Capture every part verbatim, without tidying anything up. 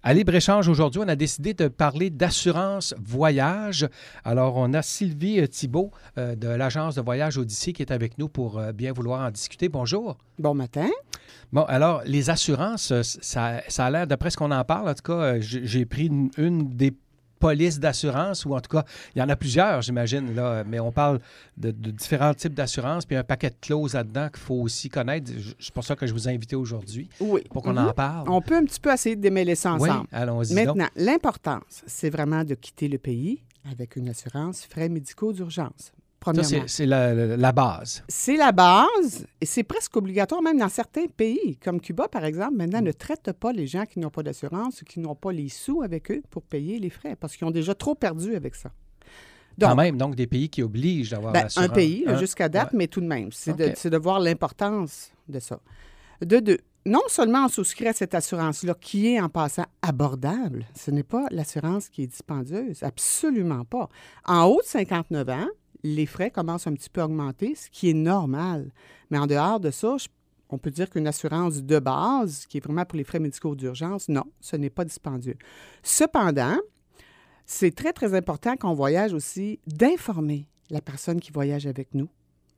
À Libre-Échange, aujourd'hui, on a décidé de parler d'assurance voyage. Alors, on a Sylvie Thibault euh, de l'agence de voyage Odyssée qui est avec nous pour euh, bien vouloir en discuter. Bonjour. Bon matin. Bon, alors, les assurances, ça, ça a l'air, d'après ce qu'on en parle, en tout cas, j'ai pris une, une des polices d'assurance, ou en tout cas, il y en a plusieurs, j'imagine, là, mais on parle de, de différents types d'assurances, puis un paquet de clauses là-dedans qu'il faut aussi connaître. C'est pour ça que je vous ai invité aujourd'hui, oui. pour qu'on mm-hmm. en parle. On peut un petit peu essayer de démêler ça ensemble. Oui, allons-y. Maintenant, donc. l'importance, c'est vraiment de quitter le pays avec une assurance frais médicaux d'urgence. Ça, c'est la, la base. C'est la base et c'est presque obligatoire même dans certains pays, comme Cuba, par exemple. Maintenant, ne traite pas les gens qui n'ont pas d'assurance ou qui n'ont pas les sous avec eux pour payer les frais parce qu'ils ont déjà trop perdu avec ça. Donc, Quand même, donc, des pays qui obligent d'avoir ben, l'assurance. Un pays, hein? jusqu'à date, ouais. mais tout de même. C'est okay. de, de voir l'importance de ça. De deux, non seulement on souscrit à cette assurance-là, qui est en passant abordable, ce n'est pas l'assurance qui est dispendieuse, absolument pas. En haut de cinquante-neuf ans, les frais commencent un petit peu à augmenter, ce qui est normal. Mais en dehors de ça, je, on peut dire qu'une assurance de base, qui est vraiment pour les frais médicaux d'urgence, non, ce n'est pas dispendieux. Cependant, c'est très, très important qu'on voyage aussi d'informer la personne qui voyage avec nous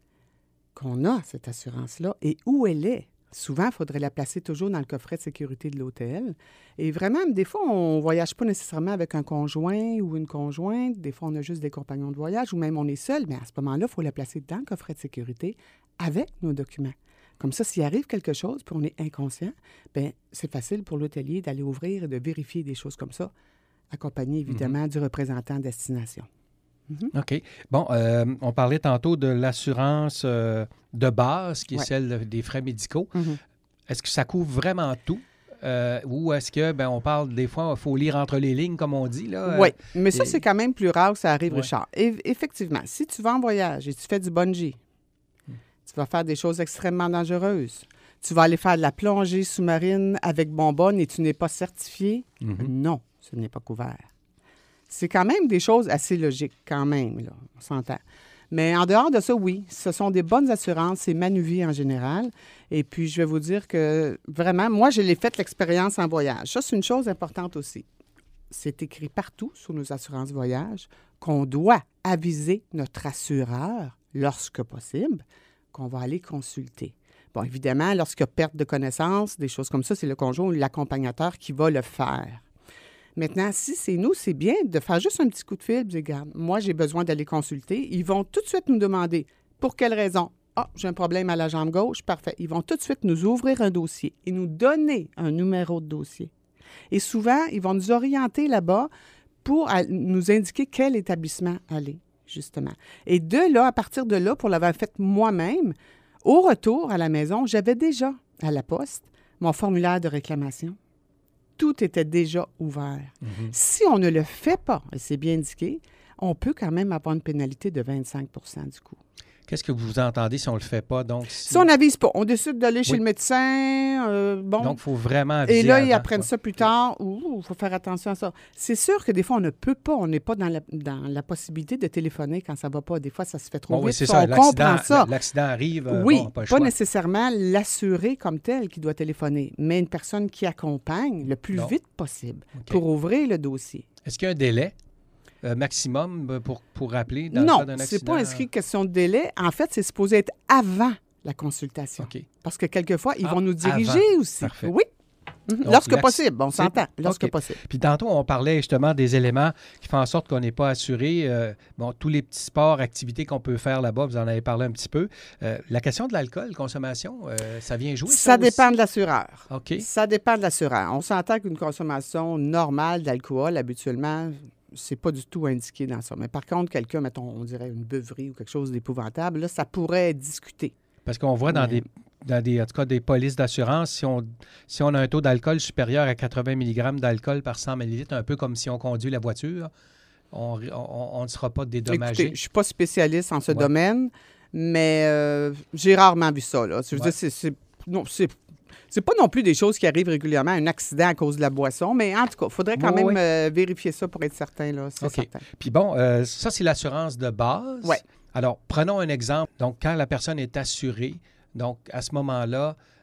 qu'on a cette assurance-là et où elle est. Souvent, il faudrait la placer toujours dans le coffret de sécurité de l'hôtel. Et vraiment, des fois, on ne voyage pas nécessairement avec un conjoint ou une conjointe. Des fois, on a juste des compagnons de voyage ou même on est seul. Mais à ce moment-là, il faut la placer dans le coffret de sécurité avec nos documents. Comme ça, s'il arrive quelque chose puis on est inconscient, bien, c'est facile pour l'hôtelier d'aller ouvrir et de vérifier des choses comme ça, accompagné évidemment mm-hmm. du représentant de destination. Mm-hmm. OK. Bon, euh, on parlait tantôt de l'assurance euh, de base, qui est ouais. celle des frais médicaux. Mm-hmm. Est-ce que ça couvre vraiment tout? Euh, ou est-ce que, ben, on parle des fois, il faut lire entre les lignes, comme on dit, là? Oui, mais et... ça, c'est quand même plus rare que ça arrive, ouais. Richard. Et, effectivement, si tu vas en voyage et tu fais du bungee, mm. tu vas faire des choses extrêmement dangereuses. Tu vas aller faire de la plongée sous-marine avec bonbonne et tu n'es pas certifié, mm-hmm. non, ce n'est pas couvert. C'est quand même des choses assez logiques, quand même, là, on s'entend. Mais en dehors de ça, oui, ce sont des bonnes assurances, c'est Manuvie en général. Et puis, je vais vous dire que, vraiment, moi, je l'ai fait l'expérience en voyage. Ça, c'est une chose importante aussi. C'est écrit partout sur nos assurances voyage qu'on doit aviser notre assureur, lorsque possible, qu'on va aller consulter. Bon, évidemment, lorsqu'il y a perte de connaissance, des choses comme ça, c'est le conjoint ou l'accompagnateur qui va le faire. Maintenant, si c'est nous, c'est bien de faire juste un petit coup de fil et dire, regarde, moi, j'ai besoin d'aller consulter. Ils vont tout de suite nous demander pour quelle raison. Ah, oh, j'ai un problème à la jambe gauche. Parfait. Ils vont tout de suite nous ouvrir un dossier et nous donner un numéro de dossier. Et souvent, ils vont nous orienter là-bas pour nous indiquer quel établissement aller, justement. Et de là, à partir de là, pour l'avoir fait moi-même, au retour à la maison, j'avais déjà à la poste mon formulaire de réclamation. Tout était déjà ouvert. Mm-hmm. Si on ne le fait pas, et c'est bien indiqué, on peut quand même avoir une pénalité de vingt-cinq pour cent du coût. Qu'est-ce que vous entendez si on ne le fait pas? Donc, si... si on n'avise pas, on décide d'aller chez oui. le médecin, euh, bon... Donc, il faut vraiment aviser Et là, avant, ils apprennent quoi. ça plus tard. Il faut faire attention à ça. C'est sûr que des fois, on ne peut pas, on n'est pas dans la, dans la possibilité de téléphoner quand ça ne va pas. Des fois, ça se fait trop bon, vite. Oui, c'est ça, ça. On comprend ça. L'accident arrive, euh, oui, bon, pas, le pas choix. nécessairement l'assuré comme tel qui doit téléphoner, mais une personne qui accompagne le plus non. vite possible okay. pour ouvrir le dossier. Est-ce qu'il y a un délai? Euh, maximum pour, pour rappeler dans non, le cas d'un accident? Non, c'est pas inscrit question de délai. En fait, c'est supposé être avant la consultation. Okay. Parce que quelquefois, ils ah, vont nous diriger avant. aussi. Parfait. Oui. Donc, lorsque possible, on s'entend. Lorsque okay. possible. Puis tantôt, on parlait justement des éléments qui font en sorte qu'on n'est pas assuré. Euh, bon, tous les petits sports, activités qu'on peut faire là-bas, vous en avez parlé un petit peu. Euh, la question de l'alcool, consommation, euh, ça vient jouer? Ça, ça dépend aussi? de l'assureur. OK. Ça dépend de l'assureur. On s'entend qu'une consommation normale d'alcool, habituellement, c'est pas du tout indiqué dans ça. Mais par contre, quelqu'un, mettons, on dirait une beuverie ou quelque chose d'épouvantable, là, ça pourrait être discuté. Parce qu'on voit dans Mais... des... dans des, en tout cas, des polices d'assurance, si on, si on a un taux d'alcool supérieur à quatre-vingts milligrammes d'alcool par cent millilitres, un peu comme si on conduit la voiture, on, on, on ne sera pas dédommagé. Écoutez, je ne suis pas spécialiste en ce ouais. domaine, mais euh, j'ai rarement vu ça. Là. Je veux ouais. dire, c'est, c'est, non, c'est, c'est pas non plus des choses qui arrivent régulièrement, un accident à cause de la boisson, mais en tout cas, il faudrait quand oui, même oui. Euh, vérifier ça pour être certain. Là, c'est okay. certain. Puis bon, euh, ça, c'est l'assurance de base. Oui. Alors, prenons un exemple. Donc, quand la personne est assurée, donc à ce moment-là,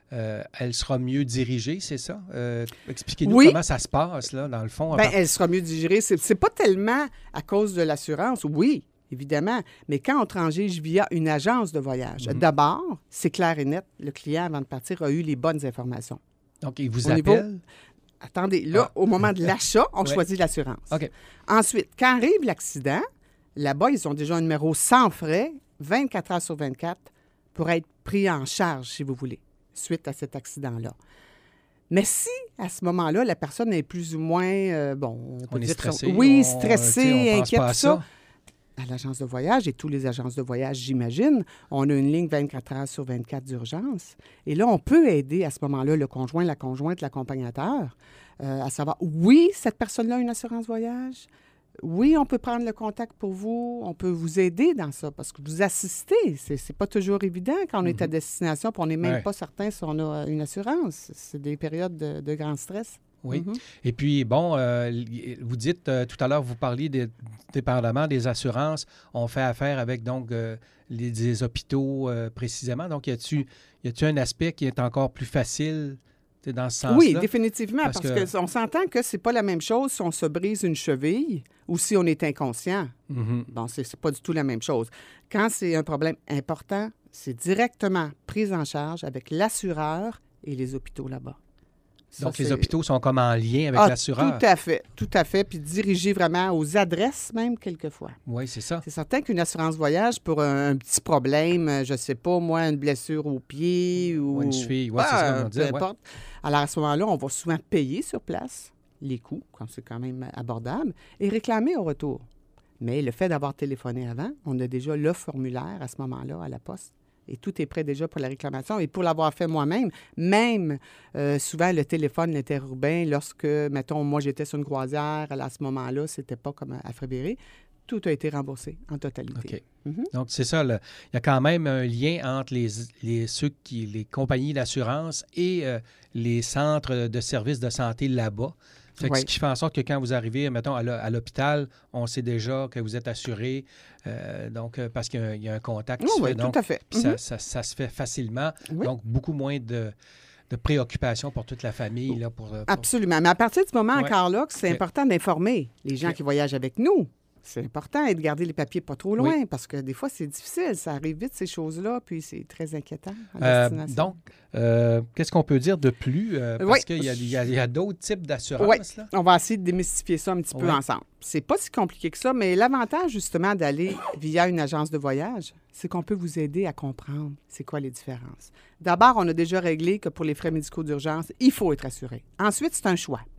euh, elle sera mieux dirigée, c'est ça? Euh, expliquez-nous oui. comment ça se passe, là, dans le fond. Bien, elle sera mieux digérée. C'est, c'est pas tellement à cause de l'assurance, oui, évidemment, mais quand on transige via une agence de voyage, mm-hmm. d'abord, c'est clair et net, le client, avant de partir, a eu les bonnes informations. Donc, il vous Au appelle? Niveau... Attendez, là, ah. au moment de l'achat, on ouais. choisit l'assurance. OK. Ensuite, quand arrive l'accident, là-bas, ils ont déjà un numéro sans frais, vingt-quatre heures sur vingt-quatre, pour être pris en charge, si vous voulez, suite à cet accident-là. Mais si, à ce moment-là, la personne est plus ou moins, euh, bon, on peut on dire... est stressé. Oui, on, stressé, on inquiète, pas à tout ça. ça. À l'agence de voyage, et tous les agences de voyage, j'imagine, on a une ligne vingt-quatre heures sur vingt-quatre d'urgence. Et là, on peut aider à ce moment-là le conjoint, la conjointe, l'accompagnateur, euh, à savoir, oui, cette personne-là a une assurance voyage. Oui, on peut prendre le contact pour vous. On peut vous aider dans ça parce que vous assistez. C'est, c'est pas toujours évident quand on mm-hmm. est à destination et on n'est même ouais. pas certain si on a une assurance. C'est des périodes de, de grand stress. Oui. Mm-hmm. Et puis, bon, euh, vous dites, euh, tout à l'heure, vous parliez des, dépendamment des assurances, on fait affaire avec, donc, euh, les, des hôpitaux euh, précisément. Donc, y a-t-il y a-t-il un aspect qui est encore plus facile dans ce sens-là? Oui, définitivement, parce, parce que... qu'on s'entend que c'est pas la même chose si on se brise une cheville ou si on est inconscient. Mm-hmm. Bon, c'est, c'est pas du tout la même chose. Quand c'est un problème important, c'est directement pris en charge avec l'assureur et les hôpitaux là-bas. Ça, Donc, c'est... les hôpitaux sont comme en lien avec ah, l'assureur? Tout à fait, tout à fait, puis dirigés vraiment aux adresses même quelquefois. Oui, c'est ça. C'est certain qu'une assurance voyage pour un, un petit problème, je ne sais pas, moi, une blessure au pied ou... ou une cheville, oui, ah, c'est ça qu'on dit. Peu importe. Ouais. Alors, à ce moment-là, on va souvent payer sur place les coûts, quand c'est quand même abordable, et réclamer au retour. Mais le fait d'avoir téléphoné avant, on a déjà le formulaire à ce moment-là à la poste. Et tout est prêt déjà pour la réclamation. Et pour l'avoir fait moi-même, même euh, souvent le téléphone interurbain, lorsque, mettons, moi j'étais sur une croisière, à ce moment-là, c'était pas comme à Frédéric, tout a été remboursé en totalité. OK. Mm-hmm. Donc, c'est ça. Là. Il y a quand même un lien entre les, les, ceux qui, les compagnies d'assurance et euh, les centres de services de santé là-bas. Fait que oui. Ce qui fait en sorte que quand vous arrivez, mettons, à l'hôpital, on sait déjà que vous êtes assuré, euh, donc parce qu'il y a un, il y a un contact qui oh, se oui, fait. Donc, tout à fait. Puis mm-hmm. ça, ça, ça se fait facilement. Oui. Donc, beaucoup moins de, de préoccupations pour toute la famille. Là, pour, pour... Absolument. Mais à partir du moment, ouais. encore là, que c'est okay. important d'informer les gens okay. qui voyagent avec nous. C'est important et de garder les papiers pas trop loin oui. parce que des fois, c'est difficile. Ça arrive vite, ces choses-là, puis c'est très inquiétant à destination. Euh, donc, euh, qu'est-ce qu'on peut dire de plus? Euh, parce oui. qu'il y a, il y a, il y a d'autres types d'assurances. Oui, là. On va essayer de démystifier ça un petit oui. peu ensemble. C'est pas si compliqué que ça, mais l'avantage, justement, d'aller via une agence de voyage, c'est qu'on peut vous aider à comprendre c'est quoi les différences. D'abord, on a déjà réglé que pour les frais médicaux d'urgence, il faut être assuré. Ensuite, c'est un choix.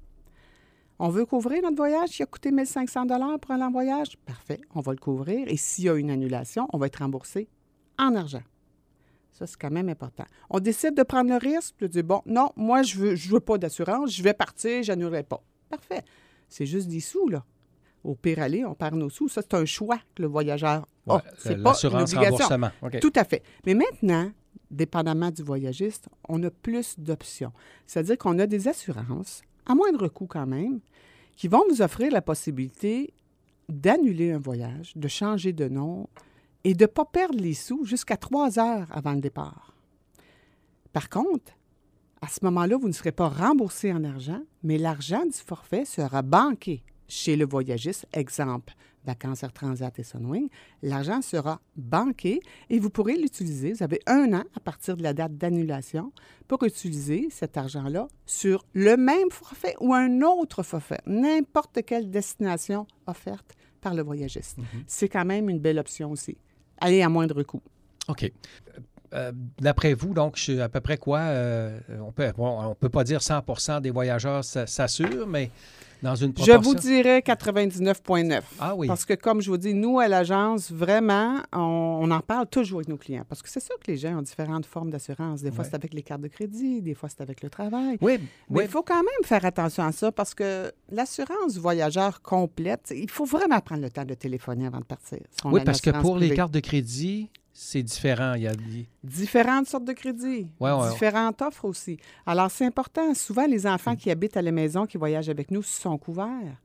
On veut couvrir notre voyage qui a coûté mille cinq cents dollars pour aller en voyage? Parfait, on va le couvrir. Et s'il y a une annulation, on va être remboursé en argent. Ça, c'est quand même important. On décide de prendre le risque, de dire, bon, non, moi, je veux, je veux pas d'assurance, je vais partir, je n'annulerai pas. Parfait. C'est juste des sous, là. Au pire aller, on perd nos sous. Ça, c'est un choix que le voyageur a. Ouais, c'est pas une obligation. Remboursement. Okay. Tout à fait. Mais maintenant, dépendamment du voyagiste, on a plus d'options. C'est-à-dire qu'on a des assurances à moindre coût quand même, qui vont vous offrir la possibilité d'annuler un voyage, de changer de nom et de ne pas perdre les sous jusqu'à trois heures avant le départ. Par contre, à ce moment-là, vous ne serez pas remboursé en argent, mais l'argent du forfait sera banqué chez le voyagiste. Exemple, Vacances Air Transat et Sunwing, l'argent sera banqué et vous pourrez l'utiliser. Vous avez un an à partir de la date d'annulation pour utiliser cet argent-là sur le même forfait ou un autre forfait, n'importe quelle destination offerte par le voyagiste. Mm-hmm. C'est quand même une belle option aussi. Allez à moindre coût. OK. Euh, d'après vous, donc, je suis à peu près quoi? Euh, on peut, bon, on peut pas dire cent pour cent des voyageurs s'assurent, mais dans une proportion... Je vous dirais quatre-vingt-dix-neuf virgule neuf. Ah oui. Parce que, comme je vous dis, nous, à l'agence, vraiment, on, on en parle toujours avec nos clients. Parce que c'est sûr que les gens ont différentes formes d'assurance. Des fois, ouais. c'est avec les cartes de crédit, des fois, c'est avec le travail. Oui, Mais oui. il faut quand même faire attention à ça parce que l'assurance voyageur complète, il faut vraiment prendre le temps de téléphoner avant de partir. Si oui, parce que pour privée. Les cartes de crédit... C'est différent. Il y a... Différentes sortes de crédits. Ouais, ouais, différentes offres aussi. Alors, c'est important. Souvent, les enfants qui habitent à la maison, qui voyagent avec nous, sont couverts.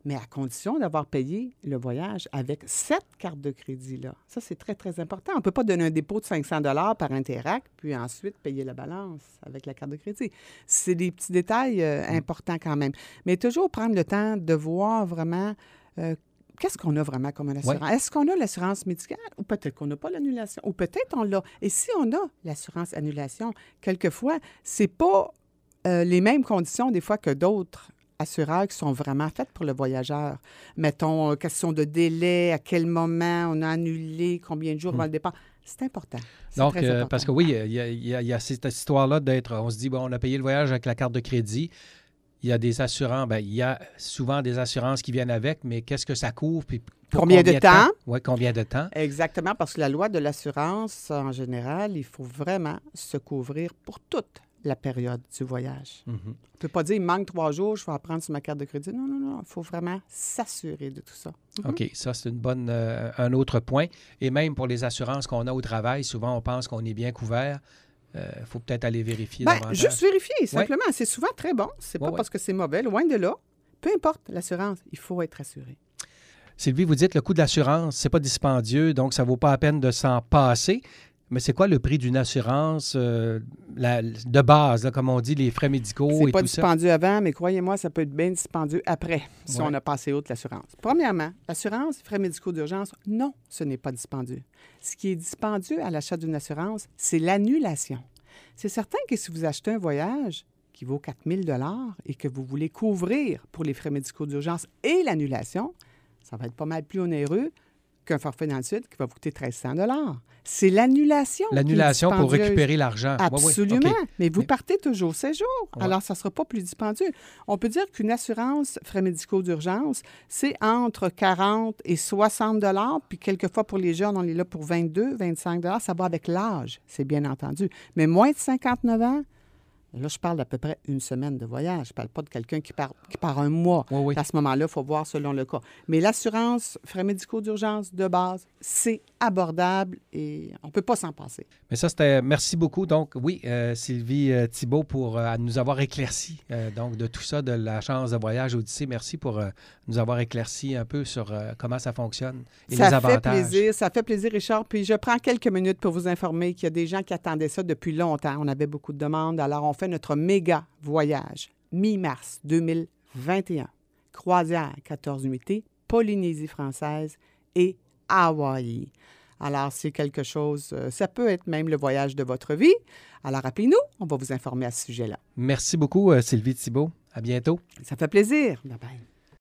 mais à condition d'avoir payé le voyage avec cette carte de crédit-là. Ça, c'est très, très important. On ne peut pas donner un dépôt de cinq cents dollars par Interac, puis ensuite payer la balance avec la carte de crédit. C'est des petits détails euh, mmh. importants quand même. Mais toujours prendre le temps de voir vraiment euh, qu'est-ce qu'on a vraiment comme assurance. Ouais. Est-ce qu'on a l'assurance médicale ou peut-être qu'on n'a pas l'annulation ou peut-être on l'a. Et si on a l'assurance annulation, quelquefois, c'est pas euh, les mêmes conditions des fois que d'autres assureurs qui sont vraiment faites pour le voyageur. Mettons, question de délai, à quel moment on a annulé, combien de jours avant mmh. le départ. C'est important. C'est Donc, très euh, important. parce que oui, il y, y, y a cette histoire-là d'être, on se dit, bon, on a payé le voyage avec la carte de crédit. Il y a des assurances, bien, il y a souvent des assurances qui viennent avec, mais qu'est-ce que ça couvre? Puis combien, combien de, de temps? temps? Oui, combien de temps? Exactement, parce que la loi de l'assurance, en général, il faut vraiment se couvrir pour toute la période du voyage. Mm-hmm. On ne peut pas dire, il manque trois jours, je vais en prendre sur ma carte de crédit. Non, non, non, il faut vraiment s'assurer de tout ça. Mm-hmm. OK, ça, c'est une bonne, euh, un autre point. Et même pour les assurances qu'on a au travail, souvent, on pense qu'on est bien couvert. Il euh, faut peut-être aller vérifier ben, davantage. Juste vérifier, simplement. Ouais. C'est souvent très bon. C'est pas ouais, parce ouais. que c'est mauvais, loin de là. Peu importe l'assurance, il faut être assuré. Sylvie, vous dites le coût de l'assurance, c'est pas dispendieux, donc ça vaut pas la peine de s'en passer. Mais c'est quoi le prix d'une assurance euh, la, de base, là, comme on dit, les frais médicaux et tout ça? C'est pas dispendieux avant, mais croyez-moi, ça peut être bien dispendieux après, si ouais. on a passé outre l'assurance. Premièrement, l'assurance, frais médicaux d'urgence, non, ce n'est pas dispendieux. Ce qui est dispendieux à l'achat d'une assurance, c'est l'annulation. C'est certain que si vous achetez un voyage qui vaut quatre mille dollars et que vous voulez couvrir pour les frais médicaux d'urgence et l'annulation, ça va être pas mal plus onéreux qu'un forfait dans le Sud qui va vous coûter treize cents dollars. C'est l'annulation. L'annulation pour récupérer l'argent. Absolument. Oui, oui. Okay. Mais vous partez toujours séjour. Ouais. Alors, ça ne sera pas plus dispendieux. On peut dire qu'une assurance frais médicaux d'urgence, c'est entre quarante et soixante dollars. Puis, quelquefois, pour les jeunes, on est là pour vingt-deux, vingt-cinq dollars. Ça va avec l'âge, c'est bien entendu. Mais moins de cinquante-neuf ans, là, je parle d'à peu près une semaine de voyage. Je ne parle pas de quelqu'un qui part, qui part un mois. Oui, oui. À ce moment-là, il faut voir selon le cas. Mais l'assurance, frais médicaux d'urgence de base, c'est abordable et on ne peut pas s'en passer. Mais ça, c'était... Merci beaucoup. Donc, oui, euh, Sylvie euh, Thibault, pour euh, nous avoir éclairci euh, donc, de tout ça, de l'agence de voyage Odyssée. Merci pour euh, nous avoir éclairci un peu sur euh, comment ça fonctionne et ça les avantages. Ça fait plaisir. Ça fait plaisir, Richard. Puis je prends quelques minutes pour vous informer qu'il y a des gens qui attendaient ça depuis longtemps. On avait beaucoup de demandes. Alors, on fait notre méga voyage mi-mars deux mille vingt et un. Croisière quatorze nuitées, Polynésie française et Hawaï. Alors, c'est quelque chose, euh, ça peut être même le voyage de votre vie. Alors, appelez-nous, on va vous informer à ce sujet-là. Merci beaucoup, euh, Sylvie Thibault. À bientôt. Ça fait plaisir. Bye bye.